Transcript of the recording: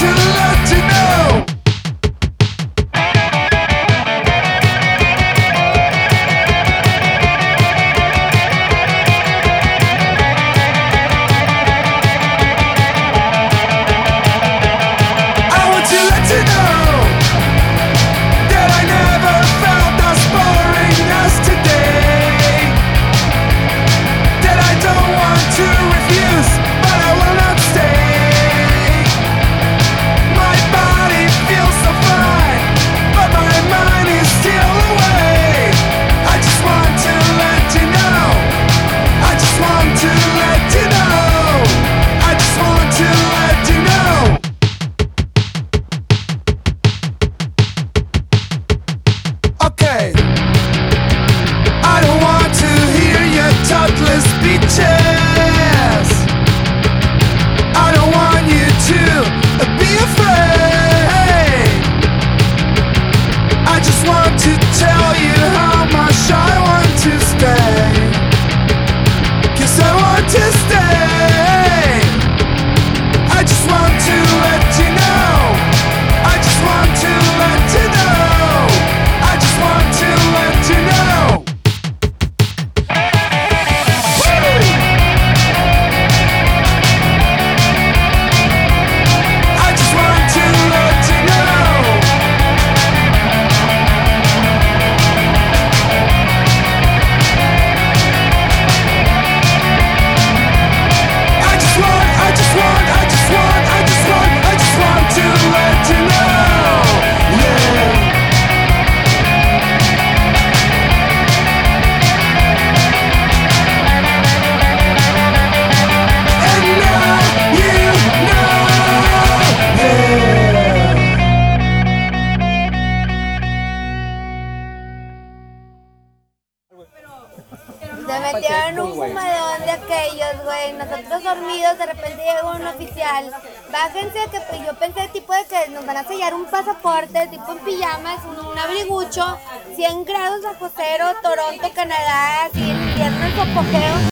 Se metieron en un fumadón de aquellos, güey. Nosotros dormidos, de repente llegó un oficial. Bájense, que pues yo pensé tipo de que nos van a sellar un pasaporte, tipo en pijamas, un abrigucho, 100 grados bajo cero, Toronto, Canadá, así en invierno, en su apogeo.